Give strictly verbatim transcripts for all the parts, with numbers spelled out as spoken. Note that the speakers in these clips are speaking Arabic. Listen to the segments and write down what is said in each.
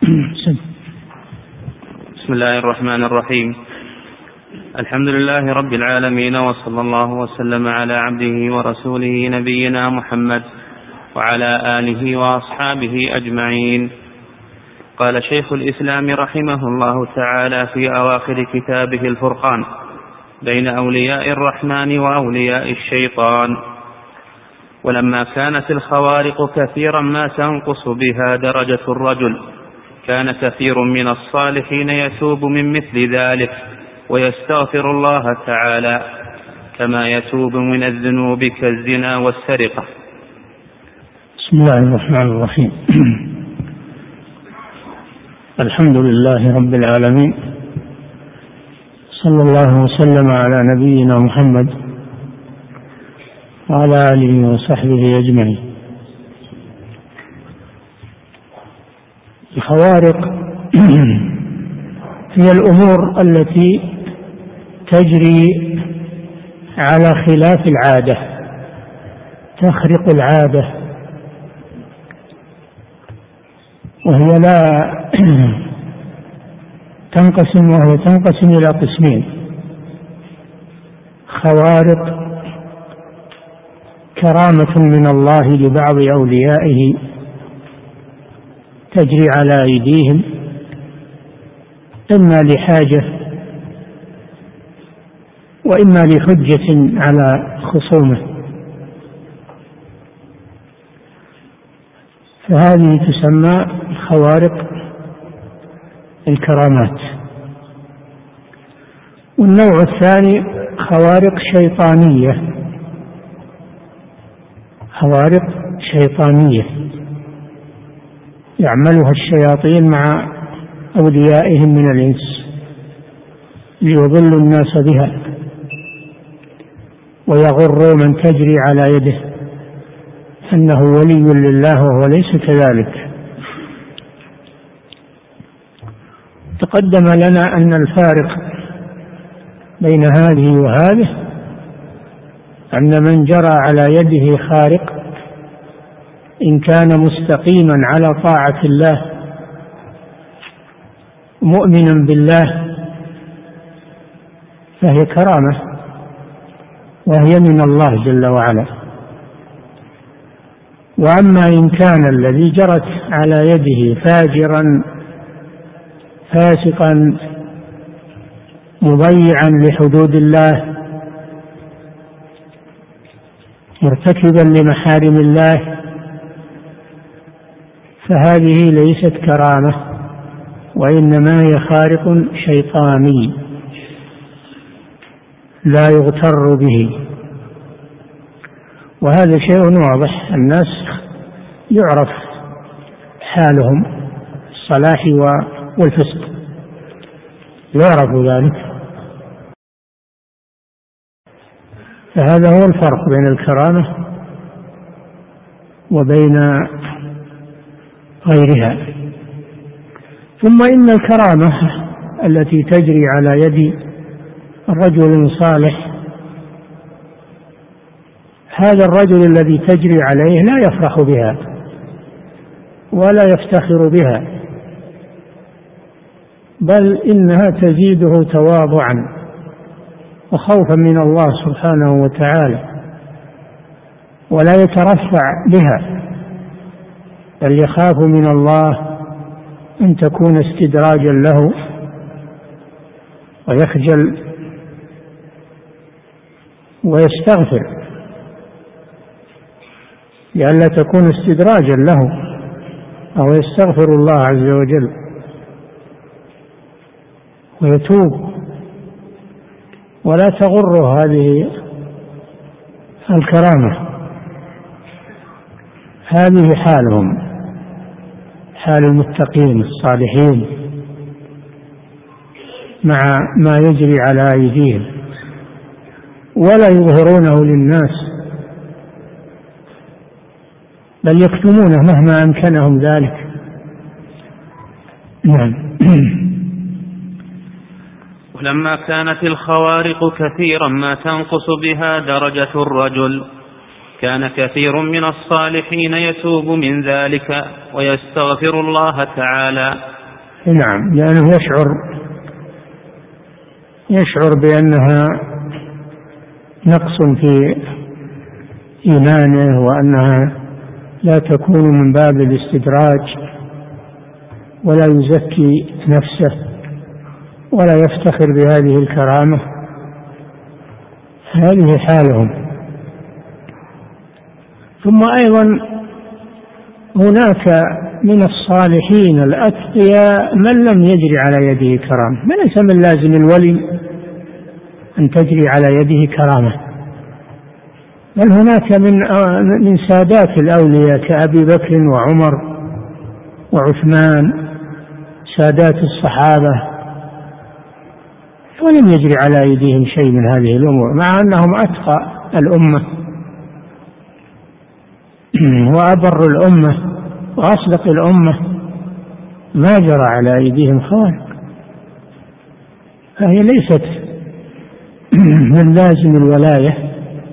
بسم الله الرحمن الرحيم. الحمد لله رب العالمين، وصلى الله وسلم على عبده ورسوله نبينا محمد وعلى آله وأصحابه أجمعين. قال شيخ الإسلام رحمه الله تعالى في أواخر كتابه الفرقان بين أولياء الرحمن وأولياء الشيطان: ولما كانت الخوارق كثيرا ما تنقص بها درجة الرجل، كان كثير من الصالحين يتوب من مثل ذلك ويستغفر الله تعالى كما يتوب من الذنوب كالزنا والسرقة. بسم الله الرحمن الرحيم. الحمد لله رب العالمين، صلى الله وسلم على نبينا محمد وعلى آله وصحبه أجمعين. الخوارق هي الأمور التي تجري على خلاف العادة، تخرق العادة، وهي لا تنقسم وهي تنقسم إلى قسمين: خوارق كرامة من الله لبعض أوليائه تجري على أيديهم إما لحاجة وإما لحجة على خصومه، فهذه تسمى خوارق الكرامات. والنوع الثاني خوارق شيطانية، خوارق شيطانية يعملها الشياطين مع أوليائهم من الإنس ليضلوا الناس بها ويغروا من تجري على يده أنه ولي لله وهو ليس كذلك. تقدم لنا أن الفارق بين هذه وهذه أن من جرى على يده خارق إن كان مستقيما على طاعة الله مؤمنا بالله فهي كرامة وهي من الله جل وعلا. وأما إن كان الذي جرت على يده فاجرا فاسقا مضيعا لحدود الله مرتكبا لمحارم الله فهذه ليست كرامة، وإنما هي خارق شيطاني لا يغتر به. وهذا شيء واضح، الناس يعرف حالهم الصلاح والفسق، يعرف ذلك. فهذا هو الفرق بين الكرامة وبين غيرها. ثم إن الكرامة التي تجري على يد الرجل الصالح، هذا الرجل الذي تجري عليه لا يفرح بها ولا يفتخر بها، بل إنها تزيده تواضعا وخوفا من الله سبحانه وتعالى، ولا يترفع بها، بل يخاف من الله أن تكون استدراجا له ويخجل ويستغفر لئلا تكون استدراجا له، أو يستغفر الله عز وجل ويتوب، ولا تغر هذه الكرامة. هذه حالهم، حال المتقين الصالحين مع ما يجري على أيديهم، ولا يظهرونه للناس بل يكتمونه مهما أمكنهم ذلك. نعم. ولما كانت الخوارق كثيرا ما تنقص بها درجة الرجل، كان كثير من الصالحين يتوب من ذلك ويستغفر الله تعالى نعم، لأنه يشعر يشعر بأنها نقص في إيمانه، وأنها لا تكون من باب الاستدراج، ولا يزكي نفسه ولا يفتخر بهذه الكرامة. هذه حالهم. ثم أيضا هناك من الصالحين الأتقياء من لم يجري على يده كرامة، ليس من لازم الولي أن تجري على يده كرامة، بل هناك من من سادات الأولياء كأبي بكر وعمر وعثمان، سادات الصحابة، ولم يجري على أيديهم شيء من هذه الأمور، مع أنهم أتقى الأمة وأبر الأمة وأصدق الأمة، ما جرى على أيديهم خوارق. فهي ليست من لازم الولاية،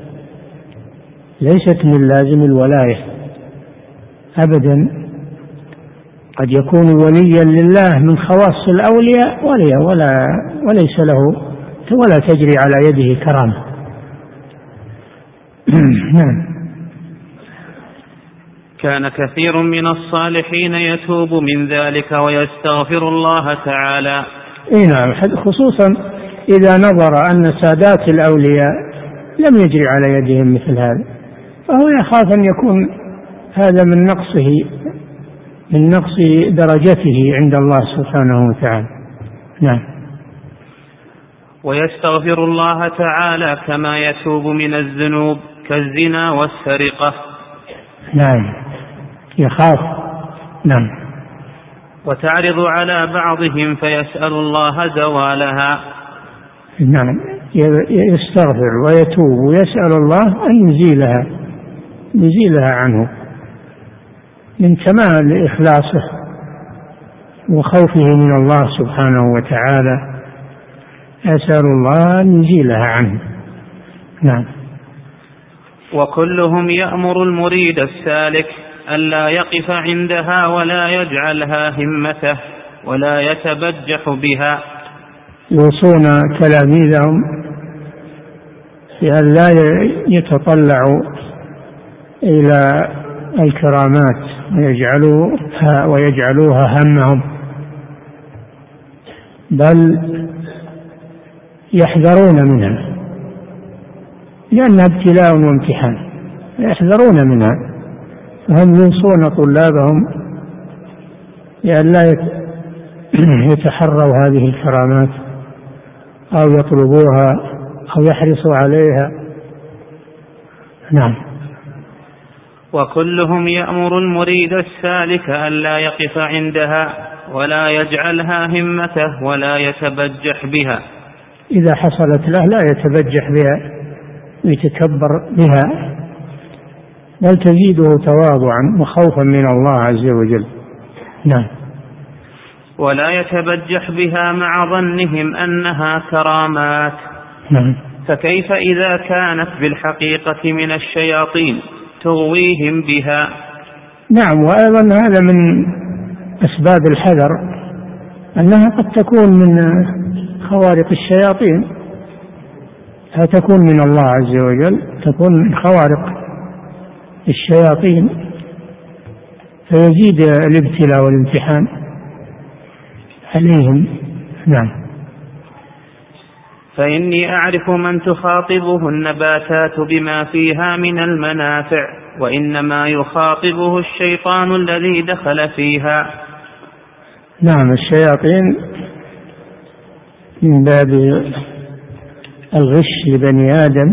ليست من لازم الولاية أبدا. قد يكون وليا لله من خواص الأولياء ولي ولا وليس له ولا تجري على يده كرامة. نعم. كان كثير من الصالحين يتوب من ذلك ويستغفر الله تعالى. إيه نعم، خصوصا إذا نظر أن سادات الأولياء لم يجري على يدهم مثل هذا، فهو يخاف أن يكون هذا من نقصه من نقص درجته عند الله سبحانه وتعالى. نعم. ويستغفر الله تعالى كما يتوب من الذنوب كالزنا والسرقة. نعم، يخاف. نعم. وتعرض على بعضهم فيسأل الله زوالها. نعم، يستغفر ويتوب ويسأل الله أن يزيلها يزيلها عنه من كمال إخلاصه وخوفه من الله سبحانه وتعالى، يسأل الله أن يزيلها عنه. نعم. وكلهم يأمر المريد السالك ألا يقف عندها ولا يجعلها همته ولا يتبجح بها. يوصون تلاميذهم بأن لا يتطلعوا إلى الكرامات ويجعلوها ويجعلوها همهم، بل يحذرون منها لأنها ابتلاء وامتحان، يحذرون منها. فهم يوصون طلابهم بأن لا يتحروا هذه الكرامات أو يطلبوها أو يحرصوا عليها. نعم. وكلهم يأمر المريد السالك ألا يقف عندها ولا يجعلها همته ولا يتبجح بها. إذا حصلت له لا يتبجح بها ويتكبر بها، بل تزيده تواضعا وخوفا من الله عز وجل. نعم. ولا يتبجح بها مع ظنهم أنها كرامات. نعم. فكيف إذا كانت بالحقيقة من الشياطين تغويهم بها؟ نعم. وأيضا هذا من أسباب الحذر، أنها قد تكون من خوارق الشياطين، فتكون من الله عز وجل، تكون من خوارق الشياطين، فيزيد الابتلاء والامتحان عليهم. نعم. فإني أعرف من تخاطبه النباتات بما فيها من المنافع، وإنما يخاطبه الشيطان الذي دخل فيها. نعم، الشياطين من باب الغش لبني آدم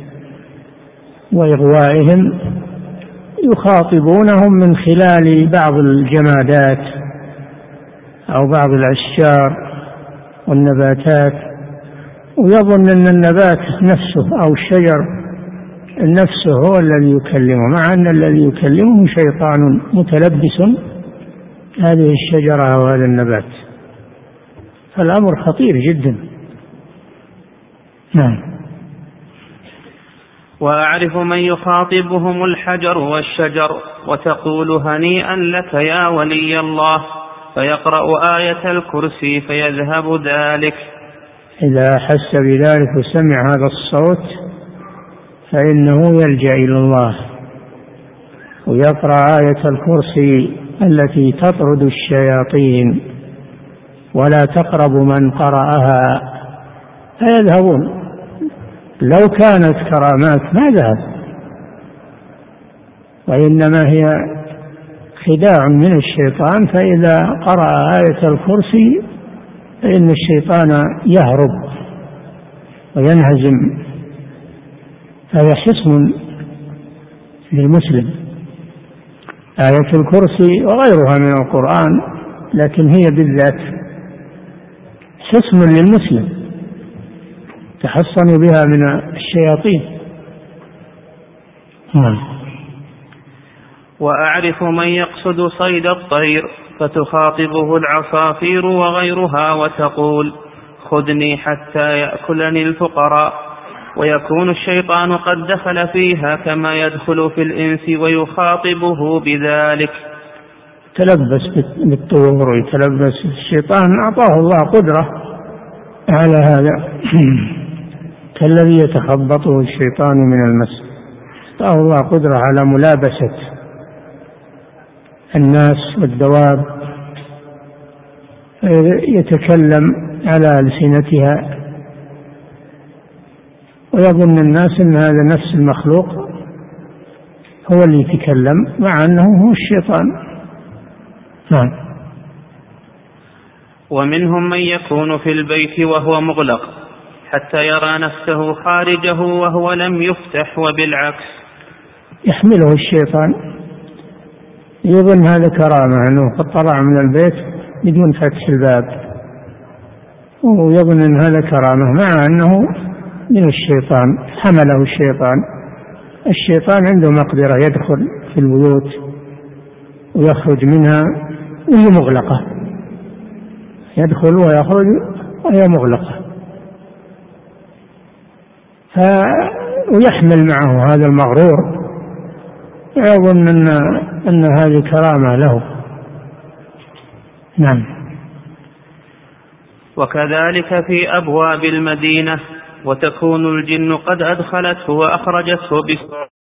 وإغوائهم يخاطبونهم من خلال بعض الجمادات أو بعض الأشجار والنباتات، ويظن أن النبات نفسه أو الشجر نفسه هو الذي يكلمه، مع أن الذي يكلمه شيطان متلبس هذه الشجرة وهذا النبات. فالأمر خطير جدا. نعم. وأعرف من يخاطبهم الحجر والشجر وتقول هنيئا لك يا ولي الله، فيقرأ آية الكرسي فيذهب ذلك. إذا حس بذلك وسمع هذا الصوت فإنه يلجأ إلى الله ويقرأ آية الكرسي التي تطرد الشياطين ولا تقرب من قرأها، فيذهبون. لو كانت كرامات ما ذهب، وإنما هي خداع من الشيطان، فإذا قرأ آية الكرسي فإن الشيطان يهرب وينهزم. هذا حصن للمسلم آية الكرسي وغيرها من القرآن، لكن هي بالذات حصن للمسلم تحصن بها من الشياطين. وأعرف من يقصد صيد الطير فتخاطبه العصافير وغيرها وتقول خذني حتى يأكلني الفقراء، ويكون الشيطان قد دخل فيها كما يدخل في الإنس ويخاطبه بذلك. تلبس بالطور ويتلبس. الشيطان أعطاه الله قدرة على هذا كالذي يتخبطه الشيطان من المس. أعطاه الله قدرة على ملابسة الناس والدواب، يتكلم على ألسنتها ويظن الناس أن هذا نفس المخلوق هو اللي يتكلم، مع أنه هو الشيطان. نعم. ومنهم من يكون في البيت وهو مغلق حتى يرى نفسه خارجه وهو لم يفتح، وبالعكس يحمله الشيطان، يظن هذا كرامة أنه قد طلع من البيت بدون فتح الباب، ويظن أن هذا كرامة مع أنه من الشيطان، حمله الشيطان. الشيطان عنده مقدرة يدخل في البيوت ويخرج منها وهي مغلقة، يدخل ويخرج وهي مغلقة، ويحمل معه هذا المغرور ويظن أن, أن هذه كرامة له. نعم. وكذلك في أبواب المدينة، وتكون الجن قد أدخلته وأخرجته بسرعة